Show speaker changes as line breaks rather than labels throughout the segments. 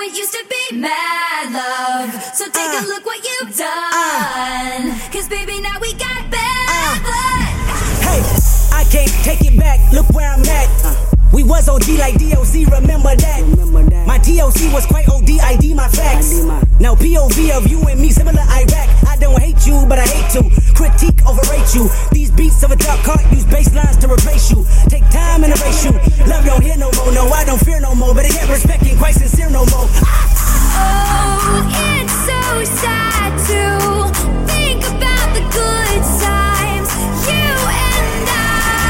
it used to be mad love. So take a look what you've done. Cause baby, now we got bad blood.
Hey, I can't take it back, look where I'm at. We was OG like DOC, remember that. My TOC was quite OD, ID my facts. Now POV of you and me, similar Iraq. I don't hate you, but I hate to critique, overrate you. These beats of a dark heart use bass lines to replace you. Take time and erase you. Love don't hear no more, no, I don't fear no more. But I get respect ain't quite sincere no more.
Oh, it's so sad to think about the good times, you and I.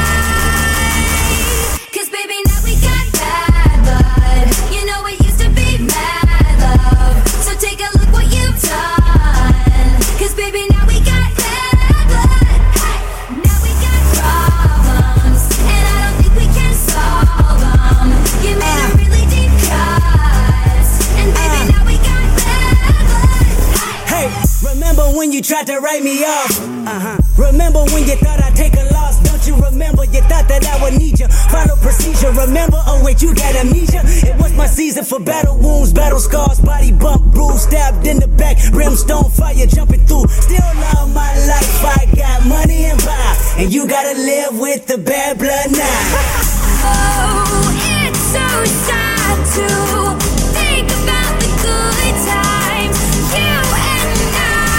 Cause baby, now we got bad blood. You know it used to be mad love. So take a look what you've done. Cause baby, now we got bad blood. Now we got problems, and I don't think we can solve them. You made a really deep cut, and baby, now we got bad blood.
Hey, remember when you tried to write me off? Remember when you thought I'd take a loss? Don't you remember? You thought that I would need you. Follow procedure, remember? Oh wait, you got amnesia? It was my season for battle wounds, battle scars, body bump, bruise, stabbed in the back, brimstone fire jumping through. Still love my life, I got money and power, and you gotta live with the bad blood now.
Oh, it's so sad to think about the good times, you and I.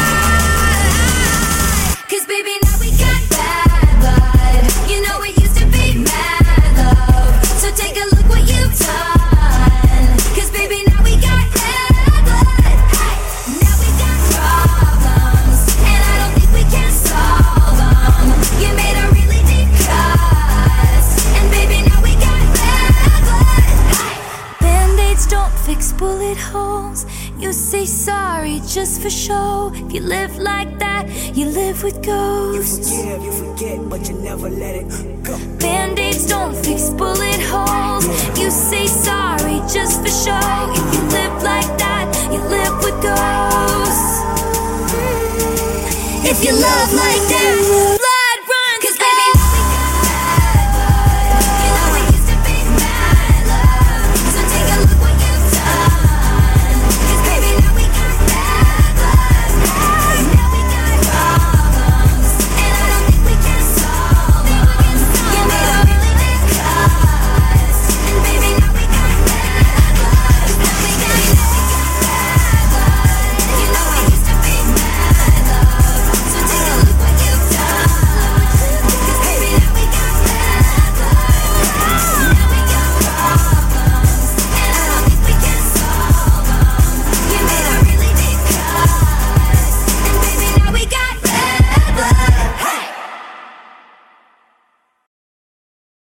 Cause baby, now we got bad blood. You know it used to be mad love. So take a look what you've done. Cause baby, now we got bad blood. Now we got problems, and I don't think we can solve them. You made a really deep cut, and baby, now we got bad blood. Band-aids don't fix bullet holes. You say sorry just for show. If you live like that, you live with ghosts.
You forget, but you never let it go.
Band-aids don't fix bullet